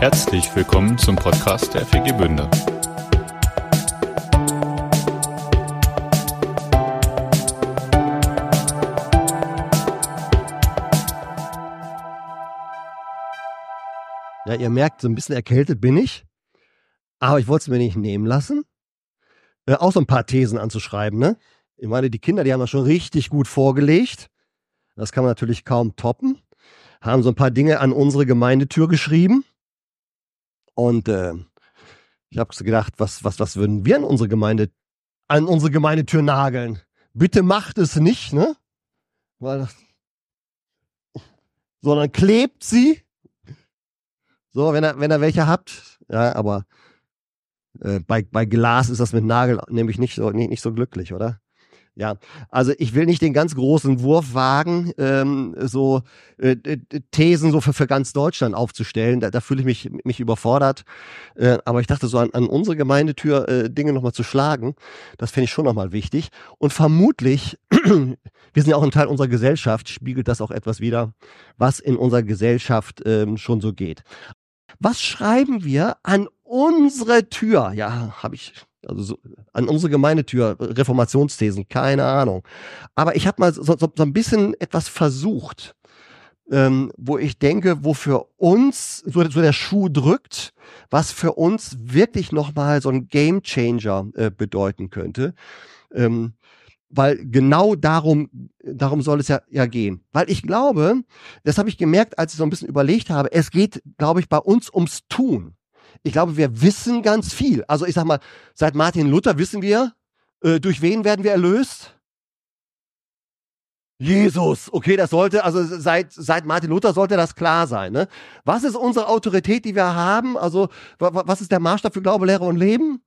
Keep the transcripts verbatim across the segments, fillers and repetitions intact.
Herzlich willkommen zum Podcast der F E G Bünde. Ja, ihr merkt, so ein bisschen erkältet bin ich, aber ich wollte es mir nicht nehmen lassen, äh, auch so ein paar Thesen anzuschreiben, ne? Ich meine, die Kinder, die haben das schon richtig gut vorgelegt. Das kann man natürlich kaum toppen. Haben so ein paar Dinge an unsere Gemeindetür geschrieben. Und äh, ich habe gedacht, was, was, was würden wir an unsere Gemeinde, an unsere Gemeindetür nageln? Bitte macht es nicht, ne? Weil, sondern klebt sie. So, wenn ihr, wenn ihr welche habt. Ja, aber äh, bei, bei Glas ist das mit Nagel nämlich nicht so, nicht, nicht so glücklich, oder? Ja, also ich will nicht den ganz großen Wurf wagen, ähm, so äh, Thesen so für, für ganz Deutschland aufzustellen. Da, da fühle ich mich, mich überfordert. Äh, aber ich dachte so an, an unsere Gemeindetür äh, Dinge nochmal zu schlagen, das finde ich schon nochmal wichtig. Und vermutlich, wir sind ja auch ein Teil unserer Gesellschaft, spiegelt das auch etwas wider, was in unserer Gesellschaft ähm, schon so geht. Was schreiben wir an unsere Tür? Ja, habe ich... Also so, an unsere Gemeindetür, Reformationsthesen, keine Ahnung. Aber ich habe mal so, so, so ein bisschen etwas versucht, ähm, wo ich denke, wo für uns so, so der Schuh drückt, was für uns wirklich nochmal so ein Gamechanger äh, bedeuten könnte. Ähm, weil genau darum, darum soll es ja, ja gehen. Weil ich glaube, das habe ich gemerkt, als ich so ein bisschen überlegt habe, es geht, glaube ich, bei uns ums Tun. Ich glaube, wir wissen ganz viel. Also ich sag mal, seit Martin Luther wissen wir, äh, durch wen werden wir erlöst? Jesus. Okay, das sollte, also seit, seit Martin Luther sollte das klar sein. Ne? Was ist unsere Autorität, die wir haben? Also was ist der Maßstab für Glaube, Lehre und Leben?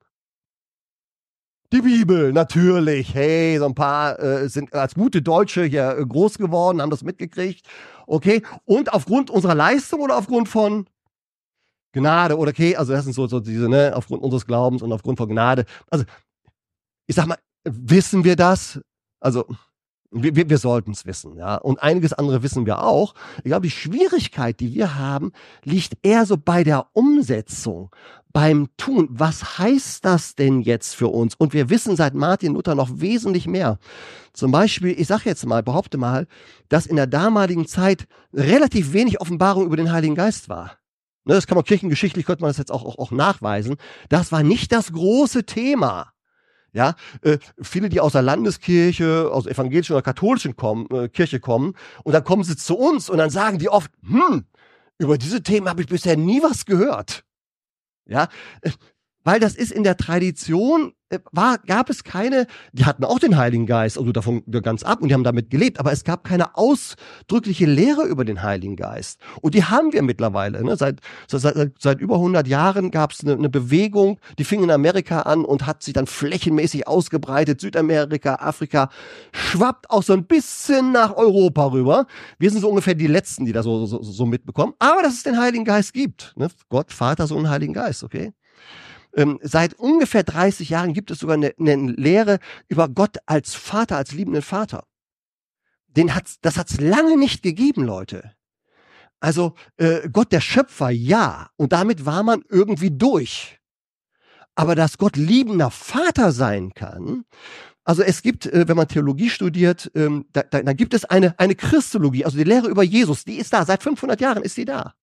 Die Bibel, natürlich. Hey, so ein paar äh, sind als gute Deutsche hier äh, groß geworden, haben das mitgekriegt. Okay, und aufgrund unserer Leistung oder aufgrund von Gnade oder okay, also das sind so, so diese, ne, aufgrund unseres Glaubens und aufgrund von Gnade. Also, ich sag mal, wissen wir das? Also, wir, wir, wir sollten es wissen, ja. Und einiges andere wissen wir auch. Ich glaube, die Schwierigkeit, die wir haben, liegt eher so bei der Umsetzung, beim Tun. Was heißt das denn jetzt für uns? Und wir wissen seit Martin Luther noch wesentlich mehr. Zum Beispiel, ich sag jetzt mal, behaupte mal, dass in der damaligen Zeit relativ wenig Offenbarung über den Heiligen Geist war. Das kann man kirchengeschichtlich, könnte man das jetzt auch, auch, auch nachweisen. Das war nicht das große Thema. Ja, äh, viele, die aus der Landeskirche, aus der evangelischen oder katholischen kommen, äh, Kirche kommen, und dann kommen sie zu uns und dann sagen die oft, hm, über diese Themen habe ich bisher nie was gehört. Ja, äh, weil das ist in der Tradition, äh, war, gab es keine, die hatten auch den Heiligen Geist, also davon ganz ab, und die haben damit gelebt, aber es gab keine ausdrückliche Lehre über den Heiligen Geist. Und die haben wir mittlerweile. Ne? Seit, seit, seit über hundert Jahren gab es eine, eine Bewegung, die fing in Amerika an und hat sich dann flächenmäßig ausgebreitet. Südamerika, Afrika, schwappt auch so ein bisschen nach Europa rüber. Wir sind so ungefähr die Letzten, die da so, so, so mitbekommen. Aber dass es den Heiligen Geist gibt. Ne? Gott, Vater, Sohn, Heiligen Geist, okay? Ähm, seit ungefähr dreißig Jahren gibt es sogar eine, eine Lehre über Gott als Vater, als liebenden Vater. Den hat's, das hat's lange nicht gegeben, Leute. Also äh, Gott der Schöpfer, ja. Und damit war man irgendwie durch. Aber dass Gott liebender Vater sein kann, also es gibt, äh, wenn man Theologie studiert, ähm, da, da, da gibt es eine, eine Christologie, also die Lehre über Jesus, die ist da, seit fünfhundert Jahren ist die da.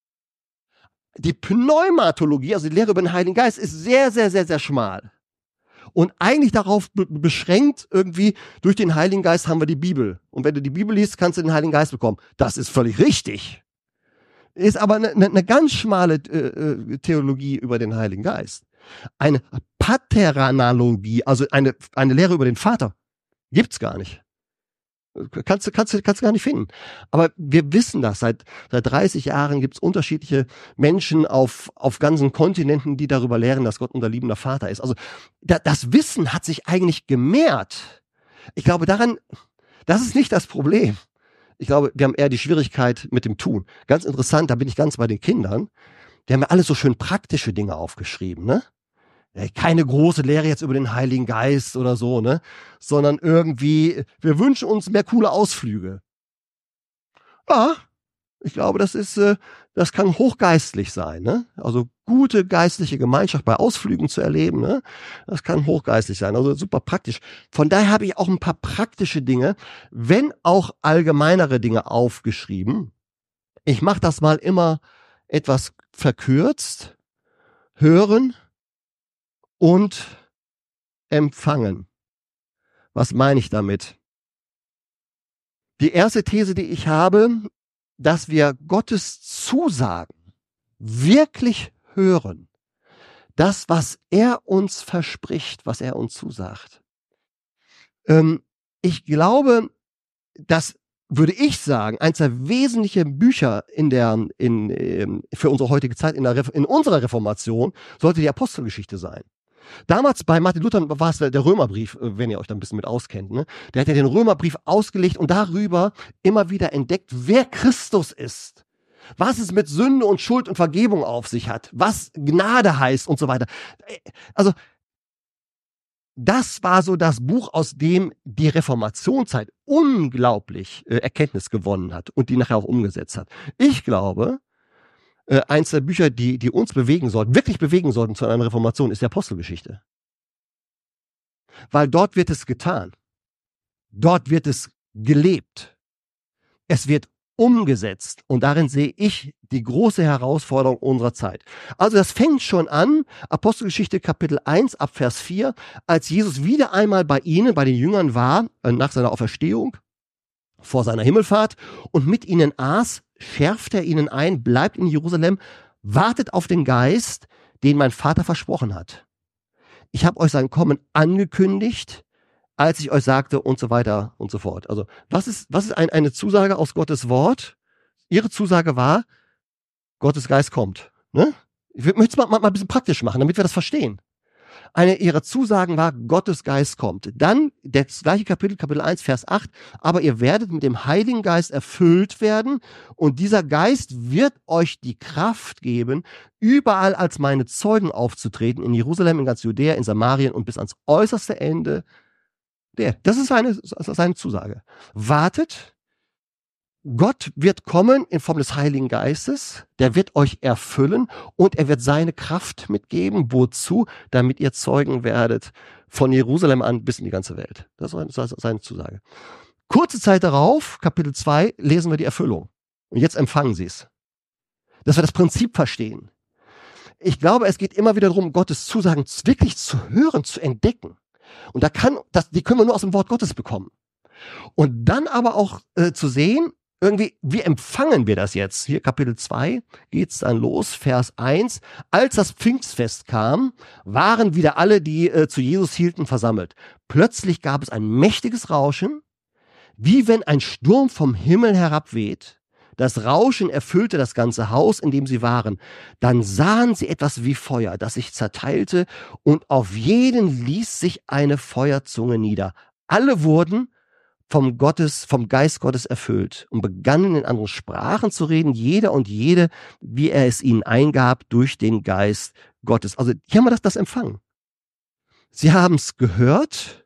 Die Pneumatologie, also die Lehre über den Heiligen Geist, ist sehr, sehr, sehr, sehr schmal. Und eigentlich darauf be- beschränkt, irgendwie, durch den Heiligen Geist haben wir die Bibel. Und wenn du die Bibel liest, kannst du den Heiligen Geist bekommen. Das ist völlig richtig. Ist aber eine, eine, eine ganz schmale äh, Theologie über den Heiligen Geist. Eine Paternalogie, also eine, eine Lehre über den Vater, gibt's gar nicht. Kannst du, kannst du, kannst du gar nicht finden. Aber wir wissen das. Seit, seit dreißig Jahren gibt es unterschiedliche Menschen auf, auf ganzen Kontinenten, die darüber lehren, dass Gott unser liebender Vater ist. Also, da, das Wissen hat sich eigentlich gemehrt. Ich glaube daran, das ist nicht das Problem. Ich glaube, wir haben eher die Schwierigkeit mit dem Tun. Ganz interessant, da bin ich ganz bei den Kindern. Die haben ja alle so schön praktische Dinge aufgeschrieben, ne? Keine große Lehre jetzt über den Heiligen Geist oder so, ne? Sondern irgendwie, wir wünschen uns mehr coole Ausflüge. Ja, Ich glaube, das ist, äh, das kann hochgeistlich sein, ne? Also gute geistliche Gemeinschaft bei Ausflügen zu erleben, ne? Das kann hochgeistlich sein, also super praktisch. Von daher habe ich auch ein paar praktische Dinge, wenn auch allgemeinere Dinge aufgeschrieben. Ich mache das mal immer etwas verkürzt. Hören und empfangen. Was meine ich damit? Die erste These, die ich habe, dass wir Gottes Zusagen wirklich hören. Das, was er uns verspricht, was er uns zusagt. Ähm, ich glaube, dass, würde ich sagen, eins der wesentlichen Bücher in der, in, in, für unsere heutige Zeit, in, der, in unserer Reformation, sollte die Apostelgeschichte sein. Damals bei Martin Luther war es der Römerbrief, wenn ihr euch da ein bisschen mit auskennt. Ne? Der hat ja den Römerbrief ausgelegt und darüber immer wieder entdeckt, wer Christus ist. Was es mit Sünde und Schuld und Vergebung auf sich hat. Was Gnade heißt und so weiter. Also, das war so das Buch, aus dem die Reformationszeit unglaublich äh, Erkenntnis gewonnen hat und die nachher auch umgesetzt hat. Ich glaube, äh, eins der Bücher, die, die uns bewegen sollten, wirklich bewegen sollten zu einer Reformation, ist die Apostelgeschichte. Weil dort wird es getan. Dort wird es gelebt. Es wird umgesetzt. Und darin sehe ich die große Herausforderung unserer Zeit. Also das fängt schon an, Apostelgeschichte Kapitel eins ab Vers vier, als Jesus wieder einmal bei ihnen, bei den Jüngern war, nach seiner Auferstehung, vor seiner Himmelfahrt, und mit ihnen aß, schärft er ihnen ein, bleibt in Jerusalem, wartet auf den Geist, den mein Vater versprochen hat. Ich habe euch sein Kommen angekündigt, als ich euch sagte, und so weiter und so fort. Also, was ist, was ist ein, eine Zusage aus Gottes Wort? Ihre Zusage war, Gottes Geist kommt. Ne? Ich möchte es mal, mal, mal ein bisschen praktisch machen, damit wir das verstehen. Eine ihrer Zusagen war, Gottes Geist kommt. Dann, das gleiche Kapitel, Kapitel eins, Vers acht, aber ihr werdet mit dem Heiligen Geist erfüllt werden und dieser Geist wird euch die Kraft geben, überall als meine Zeugen aufzutreten, in Jerusalem, in ganz Judäa, in Samarien und bis ans äußerste Ende der. Das ist seine, seine Zusage. Wartet, Gott wird kommen in Form des Heiligen Geistes, der wird euch erfüllen und er wird seine Kraft mitgeben. Wozu? Damit ihr Zeugen werdet von Jerusalem an bis in die ganze Welt. Das ist seine Zusage. Kurze Zeit darauf, Kapitel zwei, lesen wir die Erfüllung. Und jetzt empfangen sie es. Dass wir das Prinzip verstehen. Ich glaube, es geht immer wieder darum, Gottes Zusagen wirklich zu hören, zu entdecken. Und da kann, das, die können wir nur aus dem Wort Gottes bekommen. Und dann aber auch äh, zu sehen, irgendwie, wie empfangen wir das jetzt? Hier Kapitel zwei geht's dann los, Vers eins. Als das Pfingstfest kam, waren wieder alle, die äh, zu Jesus hielten, versammelt. Plötzlich gab es ein mächtiges Rauschen, wie wenn ein Sturm vom Himmel herabweht. Das Rauschen erfüllte das ganze Haus, in dem sie waren. Dann sahen sie etwas wie Feuer, das sich zerteilte, und auf jeden ließ sich eine Feuerzunge nieder. Alle wurden vom Gottes, vom Geist Gottes erfüllt und begannen in anderen Sprachen zu reden, jeder und jede, wie er es ihnen eingab, durch den Geist Gottes. Also hier haben wir das, das empfangen. Sie haben es gehört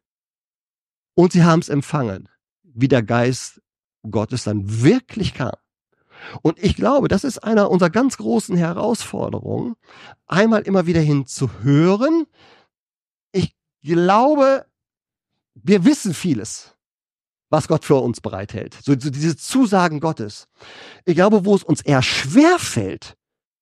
und sie haben es empfangen, wie der Geist Gottes dann wirklich kam. Und ich glaube, das ist einer unserer ganz großen Herausforderungen, einmal immer wieder hin zu hören. Ich glaube, wir wissen vieles, was Gott für uns bereithält. So, so diese Zusagen Gottes. Ich glaube, wo es uns eher schwer fällt,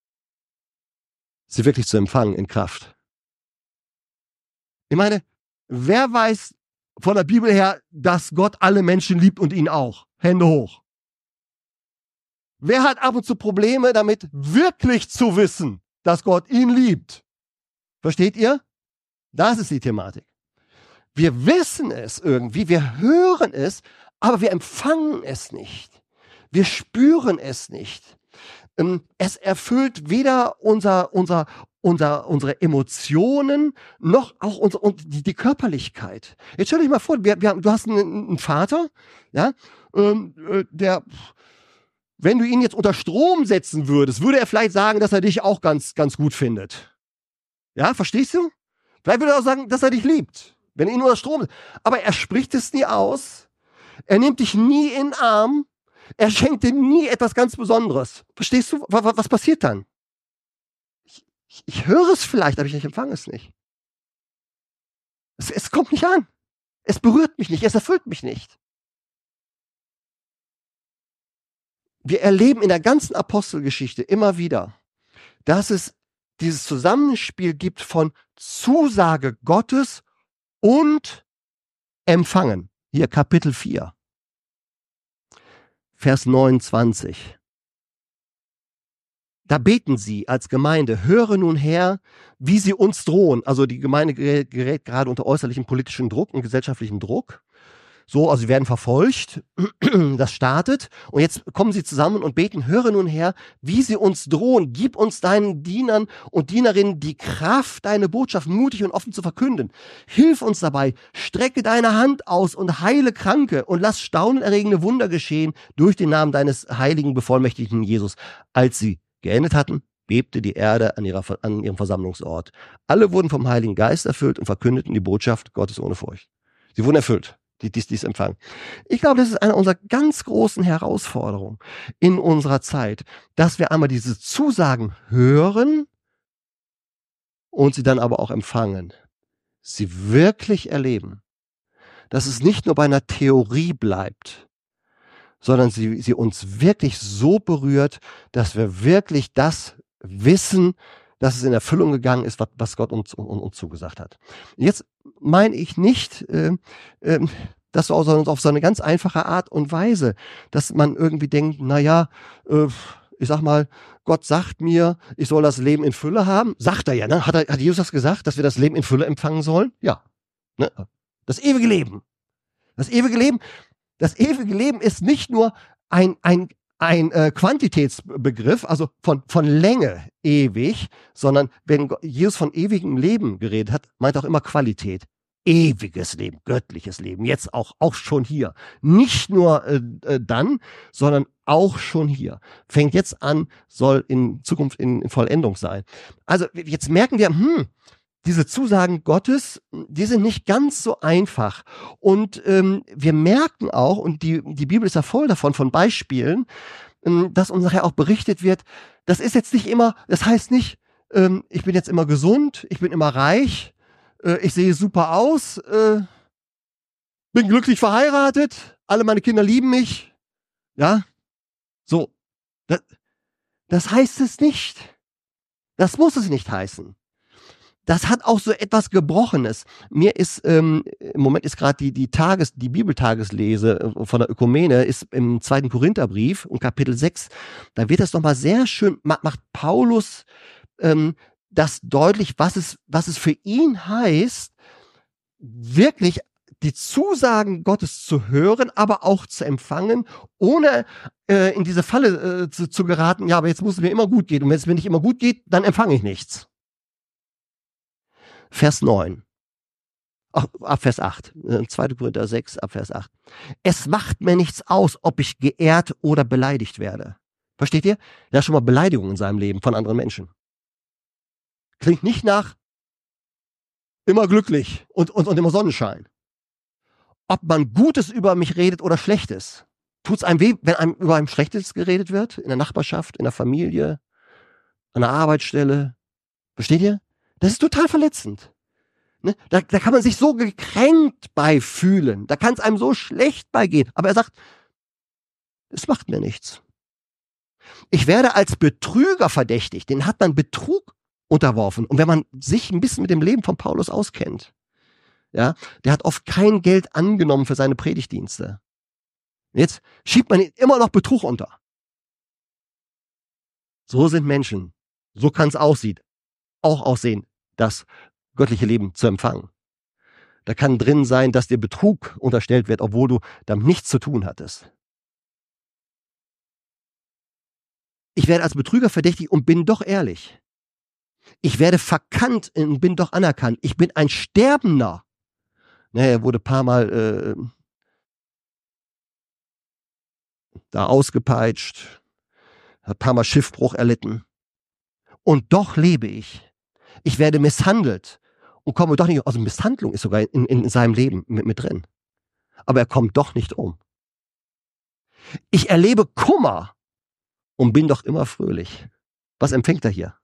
sie wirklich zu empfangen in Kraft. Ich meine, wer weiß von der Bibel her, dass Gott alle Menschen liebt und ihn auch? Hände hoch. Wer hat ab und zu Probleme damit, wirklich zu wissen, dass Gott ihn liebt? Versteht ihr? Das ist die Thematik. Wir wissen es irgendwie, wir hören es, aber wir empfangen es nicht. Wir spüren es nicht. Es erfüllt weder unser, unser, unser, unsere Emotionen noch auch unser, die, die Körperlichkeit. Jetzt stell dich mal vor, wir, wir, du hast einen, einen Vater, ja, der, wenn du ihn jetzt unter Strom setzen würdest, würde er vielleicht sagen, dass er dich auch ganz, ganz gut findet. Ja, verstehst du? Vielleicht würde er auch sagen, dass er dich liebt. Wenn er ihn unter Strom setzt. Aber er spricht es nie aus. Er nimmt dich nie in den Arm. Er schenkt dir nie etwas ganz Besonderes. Verstehst du? Was, was passiert dann? Ich, ich, ich höre es vielleicht, aber ich empfange es nicht. Es, es kommt nicht an. Es berührt mich nicht. Es erfüllt mich nicht. Wir erleben in der ganzen Apostelgeschichte immer wieder, dass es dieses Zusammenspiel gibt von Zusage Gottes und Empfangen. Hier Kapitel vier, Vers neunundzwanzig. Da beten sie als Gemeinde, höre nun her, wie sie uns drohen. Also die Gemeinde gerät, gerät gerade unter äußerlichem politischen Druck und gesellschaftlichem Druck. So, also sie werden verfolgt, das startet und jetzt kommen sie zusammen und beten, höre nun her, wie sie uns drohen, gib uns deinen Dienern und Dienerinnen die Kraft, deine Botschaft mutig und offen zu verkünden. Hilf uns dabei, strecke deine Hand aus und heile Kranke und lass staunenerregende Wunder geschehen durch den Namen deines heiligen, bevollmächtigten Jesus. Als sie geendet hatten, bebte die Erde an, ihrer, an ihrem Versammlungsort. Alle wurden vom Heiligen Geist erfüllt und verkündeten die Botschaft Gottes ohne Furcht. Sie wurden erfüllt. Die dies, dies empfangen. Ich glaube, das ist eine unserer ganz großen Herausforderungen in unserer Zeit, dass wir einmal diese Zusagen hören und sie dann aber auch empfangen. Sie wirklich erleben. Dass es nicht nur bei einer Theorie bleibt, sondern sie, sie uns wirklich so berührt, dass wir wirklich das wissen, dass es in Erfüllung gegangen ist, was, was Gott uns, uns, uns zugesagt hat. Jetzt meine ich nicht, äh, äh, das so auf so eine ganz einfache Art und Weise, dass man irgendwie denkt, naja, äh, ich sag mal, Gott sagt mir, ich soll das Leben in Fülle haben. Sagt er ja, ne? Hat, er, hat Jesus das gesagt, dass wir das Leben in Fülle empfangen sollen? Ja. Ne? Das ewige Leben. Das ewige Leben, das ewige Leben ist nicht nur ein, ein, ein äh, Quantitätsbegriff, also von, von Länge ewig, sondern wenn Jesus von ewigem Leben geredet hat, meint auch immer Qualität. Ewiges Leben, göttliches Leben, jetzt auch, auch schon hier. Nicht nur äh, äh, dann, sondern auch schon hier. Fängt jetzt an, soll in Zukunft in, in Vollendung sein. Also jetzt merken wir, hm, diese Zusagen Gottes, die sind nicht ganz so einfach. Und ähm, wir merken auch, und die, die Bibel ist ja voll davon, von Beispielen, ähm, dass uns nachher auch berichtet wird, das ist jetzt nicht immer, das heißt nicht, ähm, ich bin jetzt immer gesund, ich bin immer reich, äh, ich sehe super aus, äh, bin glücklich verheiratet, alle meine Kinder lieben mich. Ja, so. Das, das heißt es nicht. Das muss es nicht heißen. Das hat auch so etwas Gebrochenes. Mir ist, ähm, im Moment ist gerade die, die Tages, die Bibeltageslese von der Ökumene, ist im zweiten Korintherbrief und Kapitel sechs, da wird das nochmal sehr schön, macht Paulus ähm, das deutlich, was es, was es für ihn heißt, wirklich die Zusagen Gottes zu hören, aber auch zu empfangen, ohne äh, in diese Falle äh, zu, zu geraten, ja, aber jetzt muss es mir immer gut gehen. Und wenn es mir nicht immer gut geht, dann empfange ich nichts. Vers neun. Ach, ab Vers acht. zweiter Korinther sechs, ab Vers acht. Es macht mir nichts aus, ob ich geehrt oder beleidigt werde. Versteht ihr? Da ist schon mal Beleidigung in seinem Leben von anderen Menschen. Klingt nicht nach immer glücklich und, und, und immer Sonnenschein. Ob man Gutes über mich redet oder Schlechtes. Tut es einem weh, wenn einem über einem Schlechtes geredet wird? In der Nachbarschaft, in der Familie, an der Arbeitsstelle. Versteht ihr? Das ist total verletzend. Ne? Da, da kann man sich so gekränkt bei fühlen. Da kann es einem so schlecht bei gehen. Aber er sagt, es macht mir nichts. Ich werde als Betrüger verdächtigt. Den hat man Betrug unterworfen. Und wenn man sich ein bisschen mit dem Leben von Paulus auskennt, ja, der hat oft kein Geld angenommen für seine Predigtdienste. Jetzt schiebt man ihm immer noch Betrug unter. So sind Menschen. So kann es aussehen. Auch aussehen, das göttliche Leben zu empfangen. Da kann drin sein, dass dir Betrug unterstellt wird, obwohl du damit nichts zu tun hattest. Ich werde als Betrüger verdächtigt und bin doch ehrlich. Ich werde verkannt und bin doch anerkannt. Ich bin ein Sterbender. Naja, er wurde ein paar Mal äh, da ausgepeitscht, hat ein paar Mal Schiffbruch erlitten. Und doch lebe ich. Ich werde misshandelt und komme doch nicht, also Misshandlung ist sogar in, in seinem Leben mit, mit drin. Aber er kommt doch nicht um. Ich erlebe Kummer und bin doch immer fröhlich. Was empfängt er hier?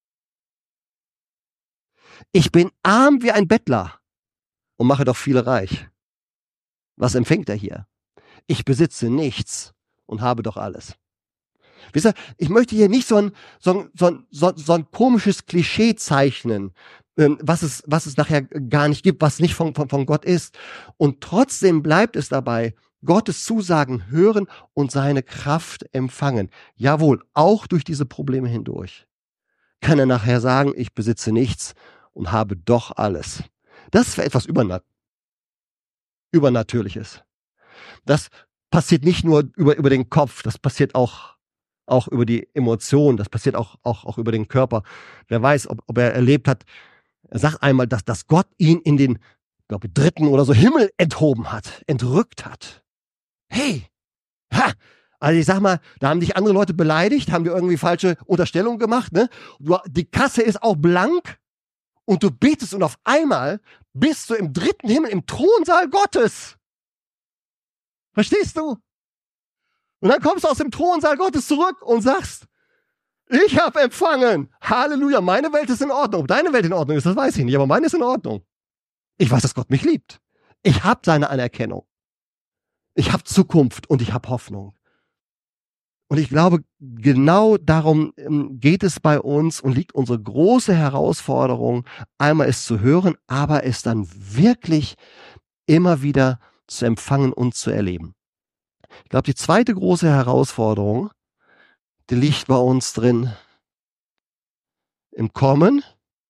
Ich bin arm wie ein Bettler und mache doch viele reich. Was empfängt er hier? Ich besitze nichts und habe doch alles. Wisst ihr, ich möchte hier nicht so ein, so ein, so ein, so, so ein komisches Klischee zeichnen, ähm, was es, was es nachher gar nicht gibt, was nicht von, von, von Gott ist. Und trotzdem bleibt es dabei, Gottes Zusagen hören und seine Kraft empfangen. Jawohl, auch durch diese Probleme hindurch. Kann er nachher sagen, ich besitze nichts und habe doch alles. Das ist etwas Übernat- Übernatürliches. Das passiert nicht nur über, über den Kopf, das passiert auch, auch über die Emotionen, das passiert auch, auch, auch über den Körper. Wer weiß, ob, ob er erlebt hat, er sagt einmal, dass, dass Gott ihn in den, ich glaube, dritten oder so Himmel enthoben hat, entrückt hat. Hey, ha! Also ich sag mal, da haben dich andere Leute beleidigt, haben dir irgendwie falsche Unterstellungen gemacht, ne? Du, die Kasse ist auch blank und du betest und auf einmal bist du im dritten Himmel, im Thronsaal Gottes. Verstehst du? Und dann kommst du aus dem Thronsaal Gottes zurück und sagst, ich habe empfangen. Halleluja, meine Welt ist in Ordnung. Ob deine Welt in Ordnung ist, das weiß ich nicht, aber meine ist in Ordnung. Ich weiß, dass Gott mich liebt. Ich habe seine Anerkennung. Ich habe Zukunft und ich habe Hoffnung. Und ich glaube, genau darum geht es bei uns und liegt unsere große Herausforderung, einmal es zu hören, aber es dann wirklich immer wieder zu empfangen und zu erleben. Ich glaube, die zweite große Herausforderung, die liegt bei uns drin im Kommen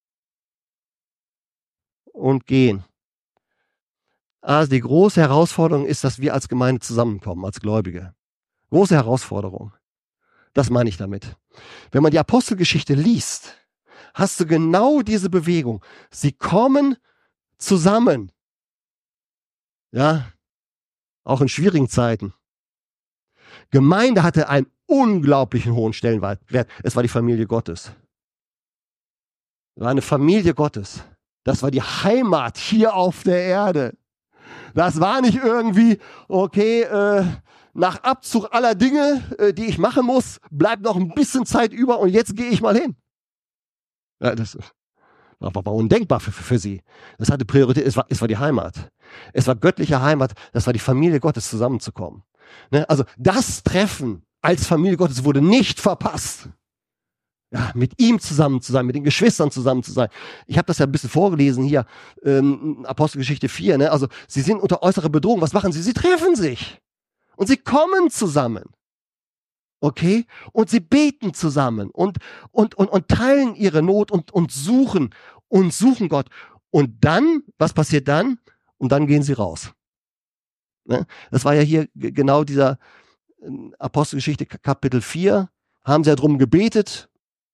und Gehen. Also die große Herausforderung ist, dass wir als Gemeinde zusammenkommen, als Gläubige. Große Herausforderung. Das meine ich damit. Wenn man die Apostelgeschichte liest, hast du genau diese Bewegung. Sie kommen zusammen. Ja, auch in schwierigen Zeiten. Gemeinde hatte einen unglaublichen hohen Stellenwert. Es war die Familie Gottes. Es war eine Familie Gottes. Das war die Heimat hier auf der Erde. Das war nicht irgendwie, okay, äh, nach Abzug aller Dinge, äh, die ich machen muss, bleibt noch ein bisschen Zeit über und jetzt gehe ich mal hin. Ja, das war, war undenkbar für, für, für sie. Das hatte Priorität, es war, es war die Heimat. Es war göttliche Heimat, das war die Familie Gottes, zusammenzukommen. Ne? Also das Treffen als Familie Gottes wurde nicht verpasst. Ja, mit ihm zusammen zu sein, mit den Geschwistern zusammen zu sein. Ich habe das ja ein bisschen vorgelesen hier, ähm, Apostelgeschichte vier. Ne? Also sie sind unter äußerer Bedrohung. Was machen sie? Sie treffen sich. Und sie kommen zusammen. Okay? Und sie beten zusammen und, und, und, und teilen ihre Not und, und suchen und suchen Gott. Und dann, was passiert dann? Und dann gehen sie raus. Ne? Das war ja hier g- genau dieser äh, Apostelgeschichte Kapitel vier. Haben sie ja drum gebetet.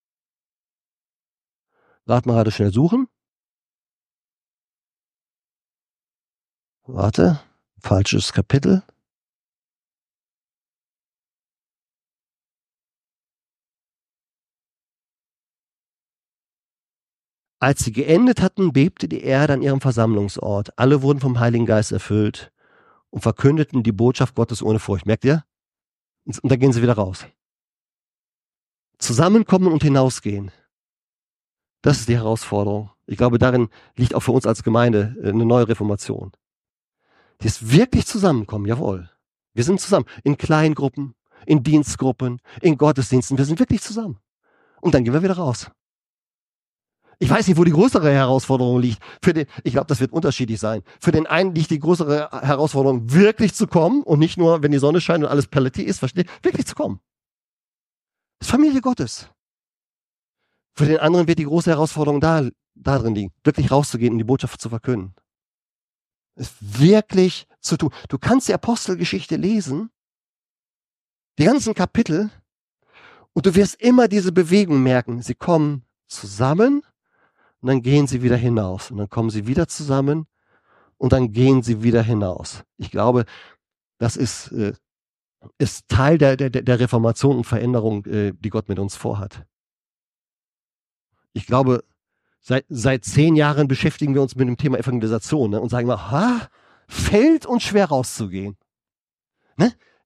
Rat mal gerade schnell suchen. Warte, falsches Kapitel. Als sie geendet hatten, bebte die Erde an ihrem Versammlungsort. Alle wurden vom Heiligen Geist erfüllt und verkündeten die Botschaft Gottes ohne Furcht. Merkt ihr? Und dann gehen sie wieder raus. Zusammenkommen und hinausgehen. Das ist die Herausforderung. Ich glaube, darin liegt auch für uns als Gemeinde eine neue Reformation. Die ist wirklich zusammenkommen, jawohl. Wir sind zusammen. In Kleingruppen, in Dienstgruppen, in Gottesdiensten. Wir sind wirklich zusammen. Und dann gehen wir wieder raus. Ich weiß nicht, wo die größere Herausforderung liegt. Für den, ich glaube, das wird unterschiedlich sein. Für den einen liegt die größere Herausforderung, wirklich zu kommen und nicht nur, wenn die Sonne scheint und alles Paletti ist, versteht, wirklich zu kommen. Das ist Familie Gottes. Für den anderen wird die große Herausforderung da, da drin liegen, wirklich rauszugehen und die Botschaft zu verkünden. Es wirklich zu tun. Du kannst die Apostelgeschichte lesen, die ganzen Kapitel, und du wirst immer diese Bewegung merken. Sie kommen zusammen und dann gehen sie wieder hinaus. Und dann kommen sie wieder zusammen und dann gehen sie wieder hinaus. Ich glaube, das ist, äh, ist Teil der, der, der Reformation und Veränderung, äh, die Gott mit uns vorhat. Ich glaube, seit, seit zehn Jahren beschäftigen wir uns mit dem Thema Evangelisation, ne, und sagen mal, ha, fällt uns schwer rauszugehen. Ne?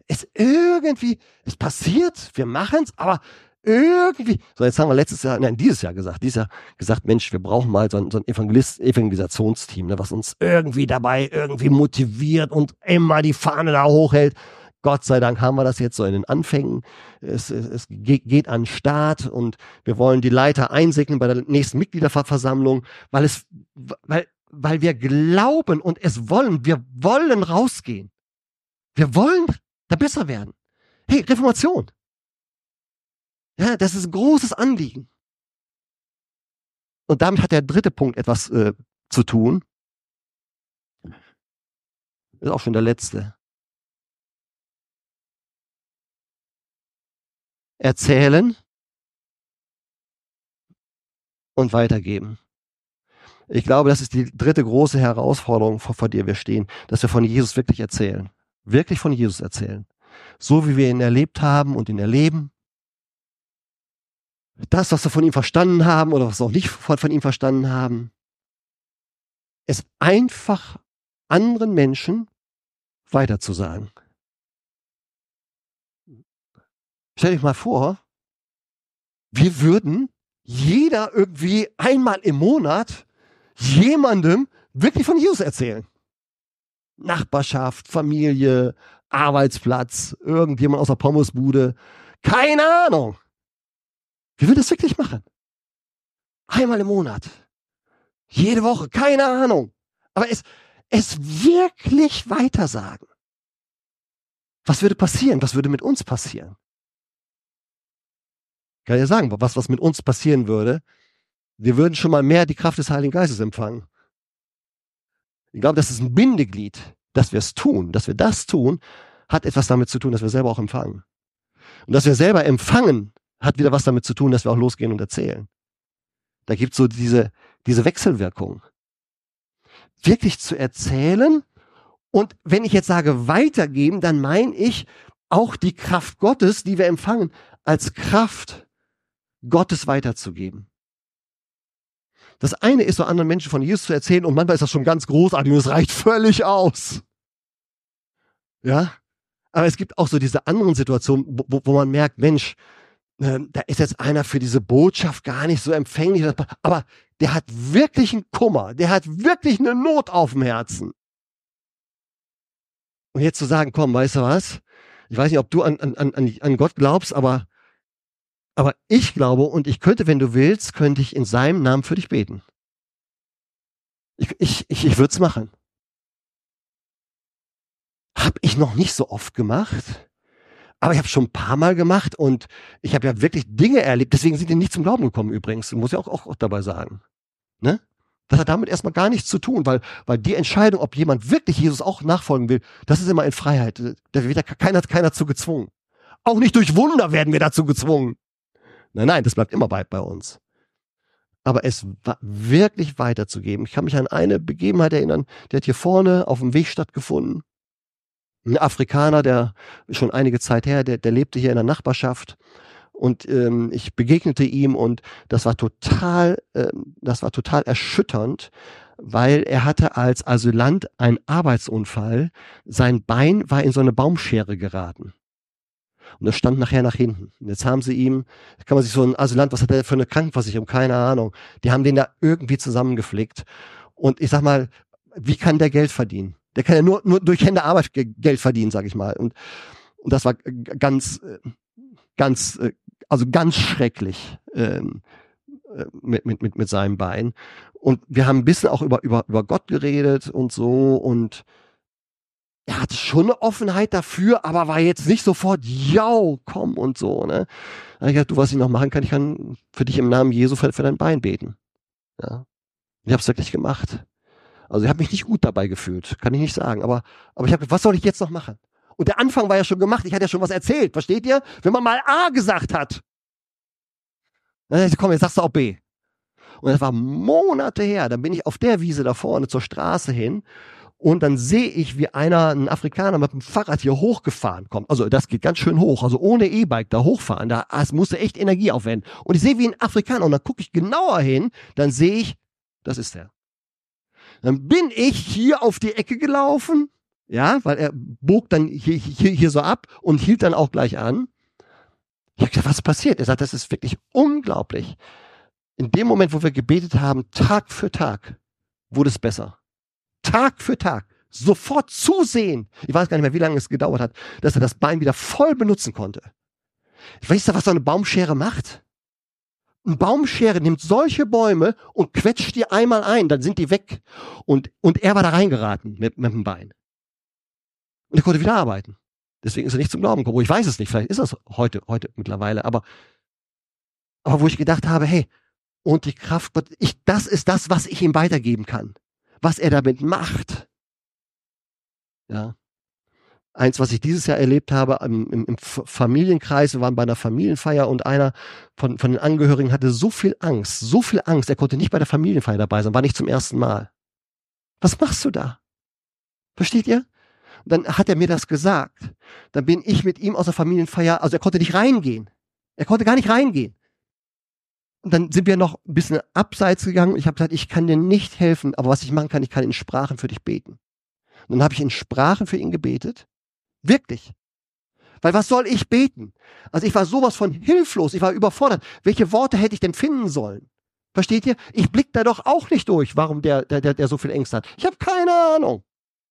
es irgendwie, es passiert, wir machen es, aber irgendwie, so jetzt haben wir letztes Jahr, nein, dieses Jahr gesagt, dieses Jahr gesagt, Mensch, wir brauchen mal so ein, so ein Evangelist, Evangelisationsteam, ne, was uns irgendwie dabei irgendwie motiviert und immer die Fahne da hochhält. Gott sei Dank haben wir das jetzt so in den Anfängen. Es, es, es geht an den Start und wir wollen die Leiter einsegnen bei der nächsten Mitgliederversammlung, weil es, weil, weil wir glauben und es wollen, wir wollen rausgehen. Wir wollen da besser werden. Hey, Reformation. Ja, das ist ein großes Anliegen. Und damit hat der dritte Punkt etwas äh, zu tun. Ist auch schon der letzte. Erzählen und weitergeben. Ich glaube, das ist die dritte große Herausforderung, vor, vor der wir stehen, dass wir von Jesus wirklich erzählen. Wirklich von Jesus erzählen. So wie wir ihn erlebt haben und ihn erleben. Das, was wir von ihm verstanden haben oder was wir auch nicht von, von ihm verstanden haben. Es einfach anderen Menschen weiterzusagen. Stell dich mal vor, wir würden jeder irgendwie einmal im Monat jemandem wirklich von Jesus erzählen. Nachbarschaft, Familie, Arbeitsplatz, irgendjemand aus der Pommesbude. Keine Ahnung. Wir würden das wirklich machen. Einmal im Monat. Jede Woche. Keine Ahnung. Aber es, es wirklich weitersagen. Was würde passieren? Was würde mit uns passieren? Ich kann ja sagen, was, was mit uns passieren würde. Wir würden schon mal mehr die Kraft des Heiligen Geistes empfangen. Ich glaube, das ist ein Bindeglied, dass wir es tun, dass wir das tun, hat etwas damit zu tun, dass wir selber auch empfangen. Und dass wir selber empfangen, hat wieder was damit zu tun, dass wir auch losgehen und erzählen. Da gibt es so diese, diese Wechselwirkung. Wirklich zu erzählen und wenn ich jetzt sage weitergeben, dann meine ich auch die Kraft Gottes, die wir empfangen, als Kraft Gottes weiterzugeben. Das eine ist, so anderen Menschen von Jesus zu erzählen und manchmal ist das schon ganz großartig und es reicht völlig aus. Ja? Aber es gibt auch so diese anderen Situationen, wo, wo man merkt, Mensch, äh, da ist jetzt einer für diese Botschaft gar nicht so empfänglich, aber der hat wirklich einen Kummer, der hat wirklich eine Not auf dem Herzen. Und jetzt zu sagen, komm, weißt du was? Ich weiß nicht, ob du an, an, an, an Gott glaubst, aber Aber ich glaube, und ich könnte, wenn du willst, könnte ich in seinem Namen für dich beten. Ich, ich, ich, ich würde es machen. Hab ich noch nicht so oft gemacht, aber ich habe schon ein paar Mal gemacht und ich habe ja wirklich Dinge erlebt. Deswegen sind die nicht zum Glauben gekommen übrigens, muss ich auch, auch, auch dabei sagen. Ne? Das hat damit erstmal gar nichts zu tun, weil, weil die Entscheidung, ob jemand wirklich Jesus auch nachfolgen will, das ist immer in Freiheit. Da wird ja keiner, keiner zu gezwungen. Auch nicht durch Wunder werden wir dazu gezwungen. Nein, nein, das bleibt immer bei, bei uns. Aber es wirklich weiterzugeben. Ich kann mich an eine Begebenheit erinnern, die hat hier vorne auf dem Weg stattgefunden. Ein Afrikaner, der schon einige Zeit her, der, der lebte hier in der Nachbarschaft. Und ähm, ich begegnete ihm und das war total, ähm, das war total erschütternd, weil er hatte als Asylant einen Arbeitsunfall. Sein Bein war in so eine Baumschere geraten. Und das stand nachher nach hinten. Und jetzt haben sie ihm, kann man sich so ein Asylant, was hat er für eine Krankenversicherung? Keine Ahnung. Die haben den da irgendwie zusammengeflickt. Und ich sag mal, wie kann der Geld verdienen? Der kann ja nur, nur durch Hände Arbeit Geld verdienen, sag ich mal. Und, und das war ganz, ganz, also ganz schrecklich ähm, mit, mit, mit, mit seinem Bein. Und wir haben ein bisschen auch über, über, über Gott geredet und so und er hatte schon eine Offenheit dafür, aber war jetzt nicht sofort, ja, komm und so, ne. Da hab ich gesagt, du, was ich noch machen kann, ich kann für dich im Namen Jesu für, für dein Bein beten. Ja. Ich habe es wirklich gemacht. Also ich habe mich nicht gut dabei gefühlt, kann ich nicht sagen, aber, aber ich habe, was soll ich jetzt noch machen? Und der Anfang war ja schon gemacht, ich hatte ja schon was erzählt, versteht ihr? Wenn man mal A gesagt hat, dann dachte ich, komm, jetzt sagst du auch B. Und das war Monate her, dann bin ich auf der Wiese da vorne zur Straße hin und dann sehe ich, wie einer, ein Afrikaner mit dem Fahrrad hier hochgefahren kommt. Also das geht ganz schön hoch, also ohne E-Bike da hochfahren, da es musste echt Energie aufwenden. Und ich sehe wie ein Afrikaner und dann gucke ich genauer hin, dann sehe ich, das ist der. Dann bin ich hier auf die Ecke gelaufen, Ja, weil er bog dann hier, hier, hier so ab und hielt dann auch gleich an. Ich habe gesagt, was ist passiert? Er sagt, das ist wirklich unglaublich. In dem Moment, wo wir gebetet haben, Tag für Tag, wurde es besser. Tag für Tag. Sofort zusehen. Ich weiß gar nicht mehr, wie lange es gedauert hat, dass er das Bein wieder voll benutzen konnte. Weißt du, was so eine Baumschere macht? Eine Baumschere nimmt solche Bäume und quetscht die einmal ein, dann sind die weg. Und, und er war da reingeraten mit, mit dem Bein. Und er konnte wieder arbeiten. Deswegen ist er nicht zum Glauben gekommen. Ich weiß es nicht, vielleicht ist das heute, heute mittlerweile. Aber, aber wo ich gedacht habe, hey, und die Kraft, ich, das ist das, was ich ihm weitergeben kann. Was er damit macht. Ja. Eins, was ich dieses Jahr erlebt habe im, im, im Familienkreis, wir waren bei einer Familienfeier und einer von, von den Angehörigen hatte so viel Angst, so viel Angst, er konnte nicht bei der Familienfeier dabei sein, war nicht zum ersten Mal. Was machst du da? Versteht ihr? Und dann hat er mir das gesagt. Dann bin ich mit ihm aus der Familienfeier, also er konnte nicht reingehen. Er konnte gar nicht reingehen. Und dann sind wir noch ein bisschen abseits gegangen. Ich habe gesagt, ich kann dir nicht helfen, aber was ich machen kann, ich kann in Sprachen für dich beten. Und dann habe ich in Sprachen für ihn gebetet. Wirklich. Weil was soll ich beten? Also ich war sowas von hilflos, ich war überfordert. Welche Worte hätte ich denn finden sollen? Versteht ihr? Ich blick da doch auch nicht durch, warum der, der, der, der so viel Ängste hat. Ich habe keine Ahnung.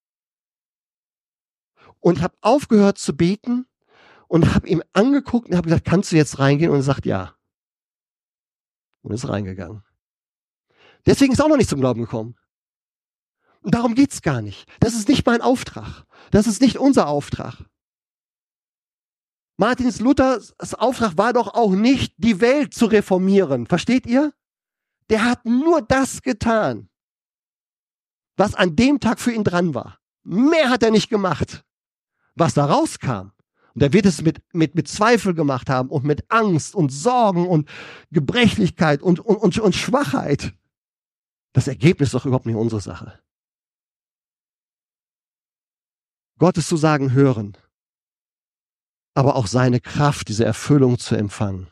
Und ich habe aufgehört zu beten und habe ihm angeguckt und habe gesagt, kannst du jetzt reingehen? Und er sagt, ja. Und ist reingegangen. Deswegen ist er auch noch nicht zum Glauben gekommen. Und darum geht's gar nicht. Das ist nicht mein Auftrag. Das ist nicht unser Auftrag. Martin Luthers Auftrag war doch auch nicht, die Welt zu reformieren. Versteht ihr? Der hat nur das getan, was an dem Tag für ihn dran war. Mehr hat er nicht gemacht. Was da rauskam, und er wird es mit, mit, mit Zweifel gemacht haben und mit Angst und Sorgen und Gebrechlichkeit und, und, und, und Schwachheit. Das Ergebnis ist doch überhaupt nicht unsere Sache. Gottes Zusagen hören, aber auch seine Kraft, diese Erfüllung zu empfangen.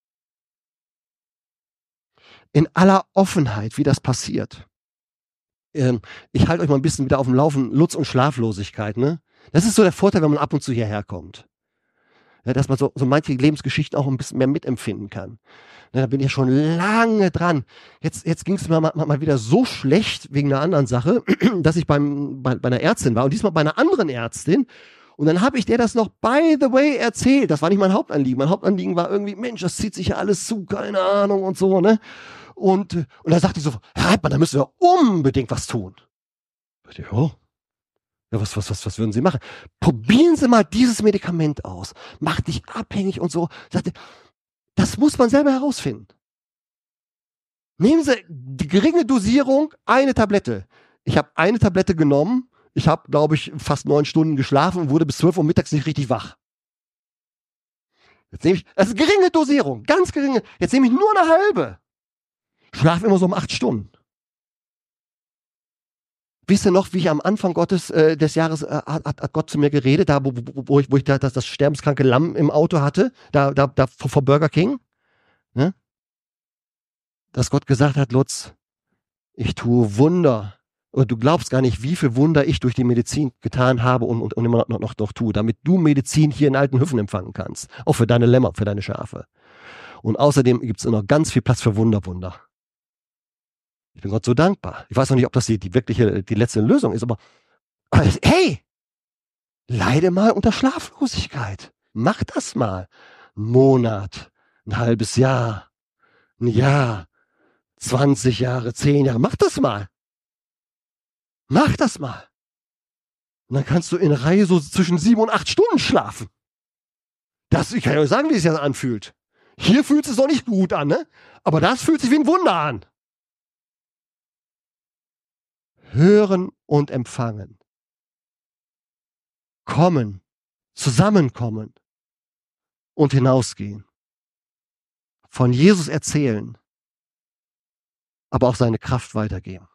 In aller Offenheit, wie das passiert. Ähm, ich halte euch mal ein bisschen wieder auf dem Laufen, Lutz und Schlaflosigkeit, ne? Das ist so der Vorteil, wenn man ab und zu hierher kommt. Ja, dass man so, so manche Lebensgeschichten auch ein bisschen mehr mitempfinden kann. Ja, da bin ich ja schon lange dran. Jetzt, jetzt ging es mir mal, mal wieder so schlecht wegen einer anderen Sache, dass ich beim, bei, bei einer Ärztin war und diesmal bei einer anderen Ärztin. Und dann habe ich der das noch by the way erzählt. Das war nicht mein Hauptanliegen. Mein Hauptanliegen war irgendwie, Mensch, das zieht sich ja alles zu, keine Ahnung und so, ne? Und, und dann sagte ich so, Herr Heidmann, da müssen wir unbedingt was tun. Ich dachte, oh. Ja, was, was, was, was würden Sie machen? Probieren Sie mal dieses Medikament aus. Macht dich abhängig und so. Sagte, das muss man selber herausfinden. Nehmen Sie die geringe Dosierung, eine Tablette. Ich habe eine Tablette genommen. Ich habe, glaube ich, fast neun Stunden geschlafen und wurde bis zwölf Uhr mittags nicht richtig wach. Jetzt nehme ich, das ist geringe Dosierung, ganz geringe. Jetzt nehme ich nur eine halbe. Schlafe immer so um acht Stunden. Wisst ihr noch, wie ich am Anfang Gottes äh, des Jahres äh, hat, hat Gott zu mir geredet, da wo, wo, wo ich, wo ich da, das, das sterbenskranke Lamm im Auto hatte, da, da, da vor, vor Burger King, ne? Dass Gott gesagt hat, Lutz, ich tue Wunder. Und du glaubst gar nicht, wie viel Wunder ich durch die Medizin getan habe und, und, und immer noch, noch, noch tue, damit du Medizin hier in alten Hüffen empfangen kannst. Auch für deine Lämmer, für deine Schafe. Und außerdem gibt es noch ganz viel Platz für Wunder, Wunder. Ich bin Gott so dankbar. Ich weiß noch nicht, ob das die, die wirkliche, die letzte Lösung ist, aber, aber hey, leide mal unter Schlaflosigkeit. Mach das mal. Ein Monat, ein halbes Jahr, ein Jahr, zwanzig Jahre, zehn Jahre. Mach das mal. Mach das mal. Und dann kannst du in Reihe so zwischen sieben und acht Stunden schlafen. Das, ich kann ja sagen, wie es sich das anfühlt. Hier fühlt es noch nicht gut an, ne? Aber das fühlt sich wie ein Wunder an. Hören und empfangen. Kommen, zusammenkommen und hinausgehen. Von Jesus erzählen, aber auch seine Kraft weitergeben.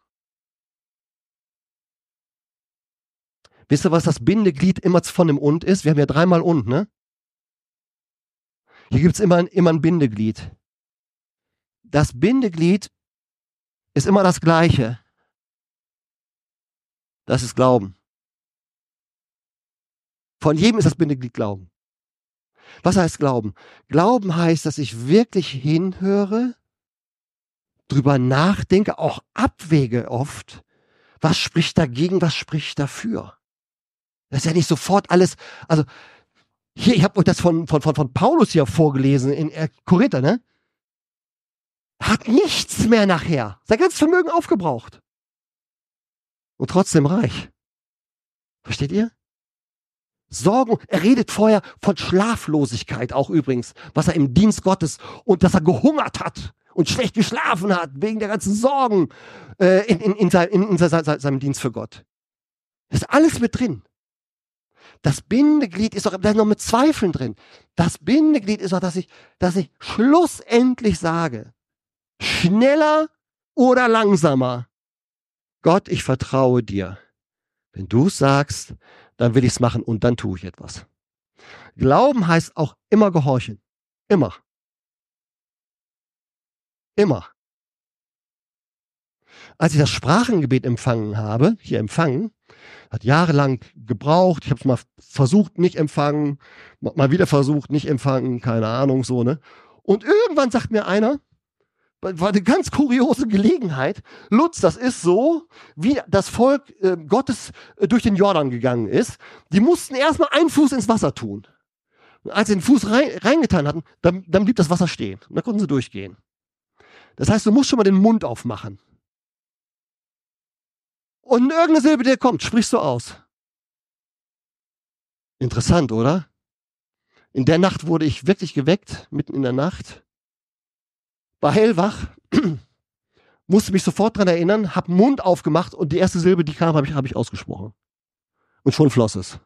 Wisst ihr, was das Bindeglied immer von dem Und ist? Wir haben ja dreimal Und, ne? Hier gibt es immer, immer ein Bindeglied. Das Bindeglied ist immer das Gleiche. Das ist Glauben. Von jedem ist das Bindeglied Glauben. Was heißt Glauben? Glauben heißt, dass ich wirklich hinhöre, drüber nachdenke, auch abwäge oft, was spricht dagegen, was spricht dafür. Das ist ja nicht sofort alles, also hier, ich habe euch das von, von, von, von Paulus hier vorgelesen in äh, Korinther, ne? Hat nichts mehr nachher. Sein ganzes Vermögen aufgebraucht. Und trotzdem reich. Versteht ihr? Sorgen, er redet vorher von Schlaflosigkeit auch übrigens, was er im Dienst Gottes und dass er gehungert hat und schlecht geschlafen hat wegen der ganzen Sorgen äh, in, in, in, sein, in, in seinem Dienst für Gott. Das ist alles mit drin. Das Bindeglied ist doch, da ist noch mit Zweifeln drin. Das Bindeglied ist doch, dass ich, dass ich schlussendlich sage, schneller oder langsamer, Gott, ich vertraue dir. Wenn du es sagst, dann will ich es machen und dann tue ich etwas. Glauben heißt auch immer gehorchen. Immer. Immer. Als ich das Sprachengebet empfangen habe, hier empfangen, hat jahrelang gebraucht, ich habe es mal versucht, nicht empfangen, mal wieder versucht, nicht empfangen, keine Ahnung, so, ne? Und irgendwann sagt mir einer, war eine ganz kuriose Gelegenheit, Lutz, das ist so, wie das Volk äh, Gottes äh, durch den Jordan gegangen ist. Die mussten erstmal einen Fuß ins Wasser tun. Und als sie den Fuß rein, reingetan hatten, dann, dann blieb das Wasser stehen. Und dann konnten sie durchgehen. Das heißt, du musst schon mal den Mund aufmachen. Und irgendeine Silbe, die kommt, sprichst du aus. Interessant, oder? In der Nacht wurde ich wirklich geweckt, mitten in der Nacht. War hellwach, musste mich sofort dran erinnern, hab den Mund aufgemacht und die erste Silbe, die kam, habe ich, hab ich ausgesprochen. Und schon floss es.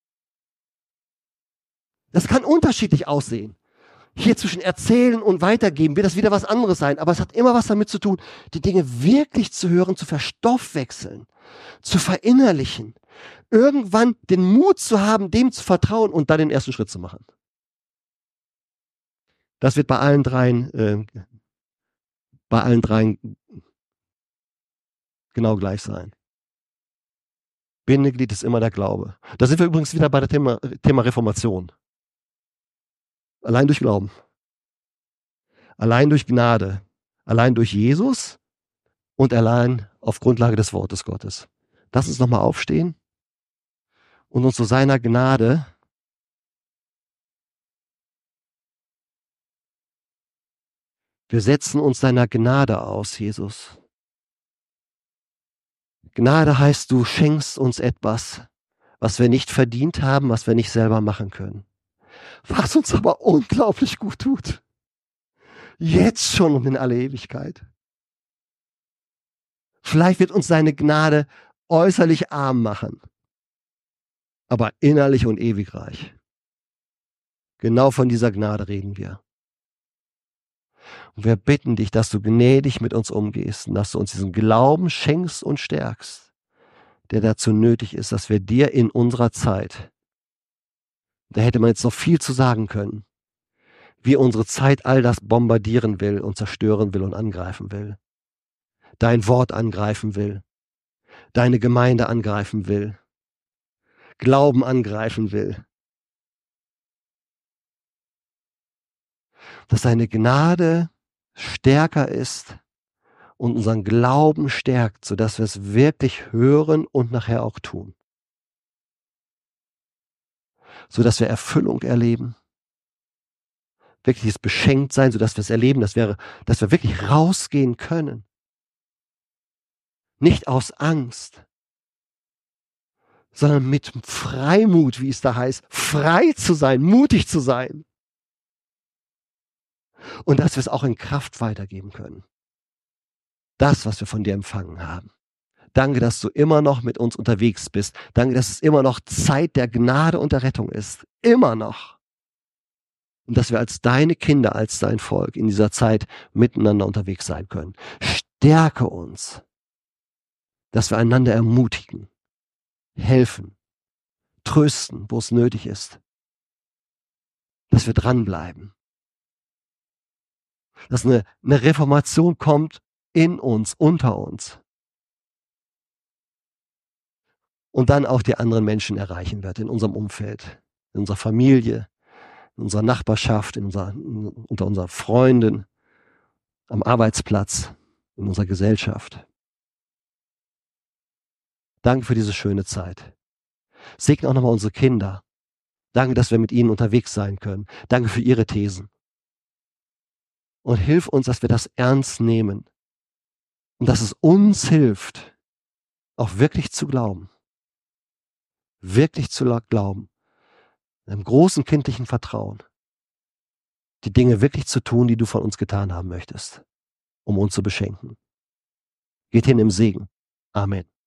Das kann unterschiedlich aussehen. Hier zwischen erzählen und weitergeben wird das wieder was anderes sein, aber es hat immer was damit zu tun, die Dinge wirklich zu hören, zu verstoffwechseln, zu verinnerlichen, irgendwann den Mut zu haben, dem zu vertrauen und dann den ersten Schritt zu machen. Das wird bei allen dreien, äh, bei allen dreien genau gleich sein. Bindeglied ist immer der Glaube. Da sind wir übrigens wieder bei dem Thema, Thema Reformation. Allein durch Glauben. Allein durch Gnade. Allein durch Jesus und allein auf Grundlage des Wortes Gottes. Lass uns nochmal aufstehen und uns zu seiner Gnade wir setzen uns deiner Gnade aus, Jesus. Gnade heißt, du schenkst uns etwas, was wir nicht verdient haben, was wir nicht selber machen können. Was uns aber unglaublich gut tut. Jetzt schon und in alle Ewigkeit. Vielleicht wird uns deine Gnade äußerlich arm machen, aber innerlich und ewig reich. Genau von dieser Gnade reden wir. Und wir bitten dich, dass du gnädig mit uns umgehst und dass du uns diesen Glauben schenkst und stärkst, der dazu nötig ist, dass wir dir in unserer Zeit, da hätte man jetzt noch viel zu sagen können, wie unsere Zeit all das bombardieren will und zerstören will und angreifen will. Dein Wort angreifen will, deine Gemeinde angreifen will, Glauben angreifen will. Dass deine Gnade stärker ist und unseren Glauben stärkt, sodass wir es wirklich hören und nachher auch tun. Sodass wir Erfüllung erleben, wirkliches Beschenktsein, sodass wir es erleben, dass wir, dass wir wirklich rausgehen können. Nicht aus Angst, sondern mit Freimut, wie es da heißt, frei zu sein, mutig zu sein. Und dass wir es auch in Kraft weitergeben können. Das, was wir von dir empfangen haben. Danke, dass du immer noch mit uns unterwegs bist. Danke, dass es immer noch Zeit der Gnade und der Rettung ist. Immer noch. Und dass wir als deine Kinder, als dein Volk in dieser Zeit miteinander unterwegs sein können. Stärke uns, dass wir einander ermutigen, helfen, trösten, wo es nötig ist. Dass wir dranbleiben. Dass eine, eine Reformation kommt in uns, unter uns. und dann auch die anderen Menschen erreichen wird in unserem Umfeld, in unserer Familie, in unserer Nachbarschaft, in unserer, unter unseren Freunden, am Arbeitsplatz, in unserer Gesellschaft. Danke für diese schöne Zeit. Segne auch nochmal unsere Kinder. Danke, dass wir mit ihnen unterwegs sein können. Danke für ihre Thesen. Und hilf uns, dass wir das ernst nehmen. Und dass es uns hilft, auch wirklich zu glauben. Wirklich zu glauben. In einem großen kindlichen Vertrauen. Die Dinge wirklich zu tun, die du von uns getan haben möchtest. Um uns zu beschenken. Geht hin im Segen. Amen.